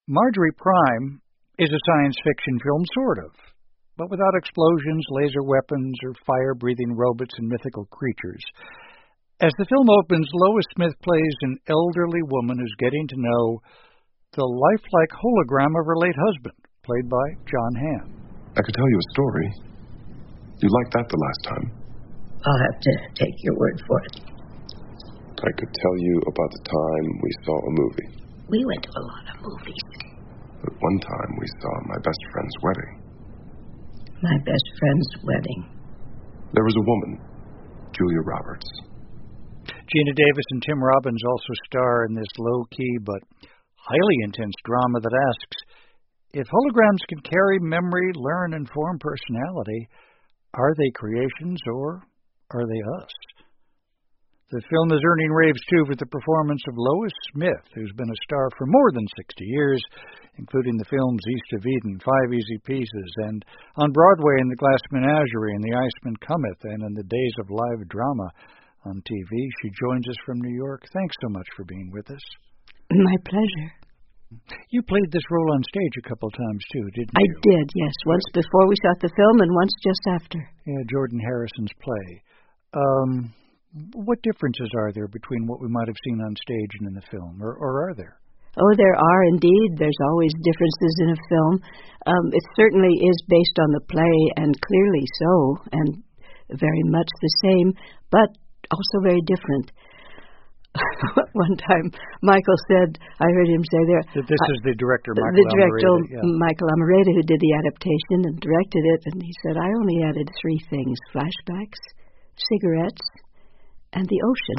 Marjorie Prime is a science fiction film, sort of, but without explosions, laser weapons, or fire-breathing robots and mythical creatures. As the film opens, Lois Smith plays an elderly woman who's getting to know the lifelike hologram of her late husband, played by John Hamm. I could tell you a story. You liked that the last time. I'll have to take your word for it. I could tell you about the time we saw a movie. We went to a lot of movies. But one time we saw my best friend's wedding. My best friend's wedding. There was a woman, Julia Roberts. Geena Davis and Tim Robbins also star in this low-key but highly intense drama that asks, if holograms can carry memory, learn, and form personality, are they creations or are they us? The film is earning raves, too, for the performance of Lois Smith, who's been a star for more than 60 years, including the films East of Eden, Five Easy Pieces, and on Broadway in The Glass Menagerie and The Iceman Cometh, and in the days of live drama on TV. She joins us from New York. Thanks so much for being with us. My pleasure. You played this role on stage a couple times, too, didn't you? I did, yes. Once before we shot the film and once just after. Yeah, Jordan Harrison's play. What differences are there between what we might have seen on stage and in the film, or are there? Oh, there are indeed. There's always differences in a film. It certainly is based on the play, and clearly so, and very much the same, but also very different. One time, Michael said, I heard him say there... This is the director, Michael Almereyda, who did the adaptation and directed it, and he said, I only added 3 things, flashbacks, cigarettes, and the ocean.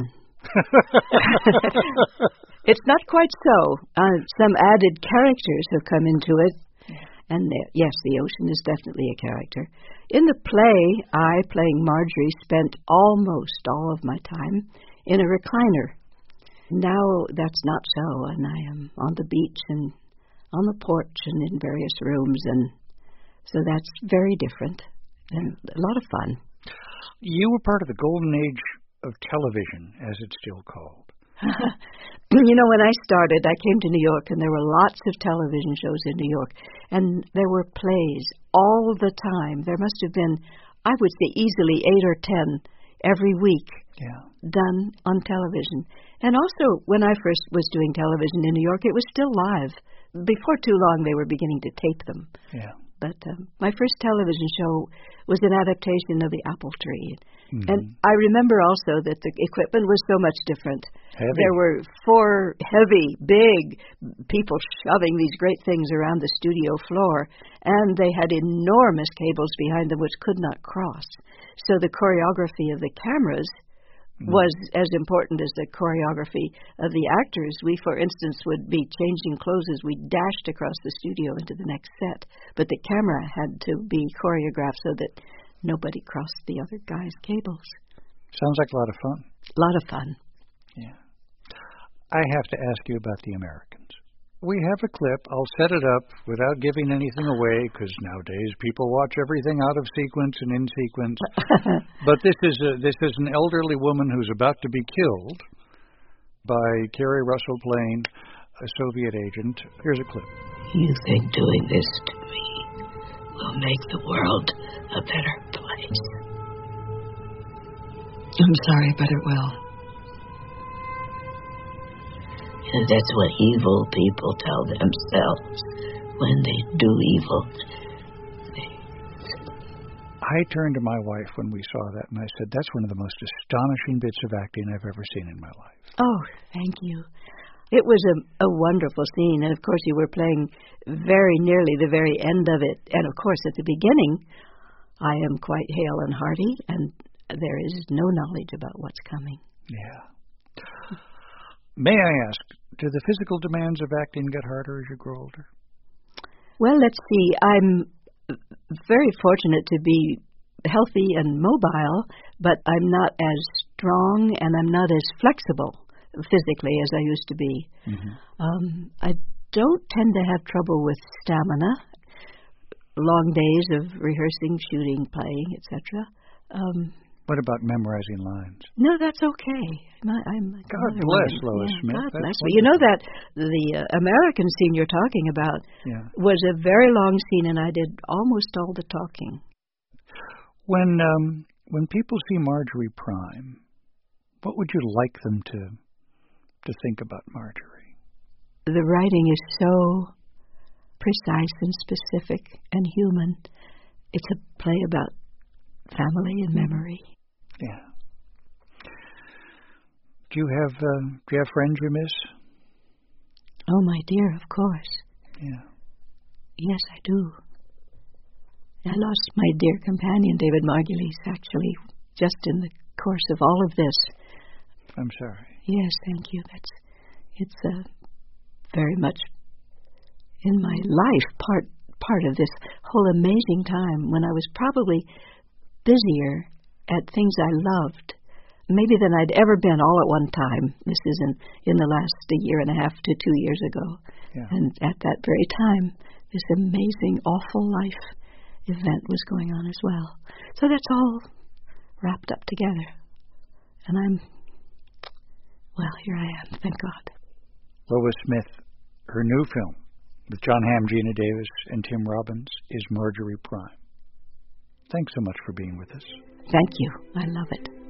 It's not quite so. Some added characters have come into it, and yes, the ocean is definitely a character. In the play, I, playing Marjorie, spent almost all of my time in a recliner. Now that's not so, and I am on the beach and on the porch and in various rooms, and so that's very different and a lot of fun. You were part of the golden age of television, as it's still called. You know, when I started, I came to New York, and there were lots of television shows in New York, and there were plays all the time. There must have been, I would say, easily 8 or 10 every week done on television. And also, when I first was doing television in New York, it was still live. Before too long, they were beginning to tape them. Yeah. But my first television show was an adaptation of The Apple Tree. Mm-hmm. And I remember also that the equipment was so much different. Heavy. There were 4 heavy, big people shoving these great things around the studio floor, and they had enormous cables behind them which could not cross. So the choreography of the cameras was as important as the choreography of the actors. We, for instance, would be changing clothes as we dashed across the studio into the next set, but the camera had to be choreographed so that nobody crossed the other guy's cables. Sounds like a lot of fun. A lot of fun. Yeah. I have to ask you about the Americans. We have a clip. I'll set it up without giving anything away, because nowadays people watch everything out of sequence and in sequence. But this is an elderly woman who's about to be killed by Kerry Russell playing a Soviet agent. Here's a clip. You think doing this to me will make the world a better place? I'm sorry, but it will. That's what evil people tell themselves when they do evil things. I turned to my wife when we saw that, and I said, that's one of the most astonishing bits of acting I've ever seen in my life. Oh, thank you. It was a wonderful scene, and of course you were playing very nearly the very end of it. And of course at the beginning, I am quite hale and hearty, and there is no knowledge about what's coming. Yeah. May I ask, do the physical demands of acting get harder as you grow older? Well, let's see. I'm very fortunate to be healthy and mobile, but I'm not as strong and I'm not as flexible physically as I used to be. Mm-hmm. I don't tend to have trouble with stamina, long days of rehearsing, shooting, playing, etc. What about memorizing lines? No, that's okay. I'm God bless Lois Smith. God bless. Wonderful. But you know that the American scene you're talking about was a very long scene, and I did almost all the talking. When people see Marjorie Prime, what would you like them to think about Marjorie? The writing is so precise and specific and human. It's a play about family and memory. Yeah. Do you have friends you miss? Oh, my dear, of course. Yeah. Yes, I do. I lost my dear companion, David Margulies, actually, just in the course of all of this. I'm sorry. Yes, thank you. It's very much in my life part of this whole amazing time when I was probably busier at things I loved, maybe than I'd ever been all at one time. This is in the last year and a half to 2 years ago. Yeah. And at that very time, this amazing, awful life event was going on as well. So that's all wrapped up together. And here I am, thank God. Lois Smith, her new film with Jon Hamm, Geena Davis, and Tim Robbins is Marjorie Prime. Thanks so much for being with us. Thank you. I love it.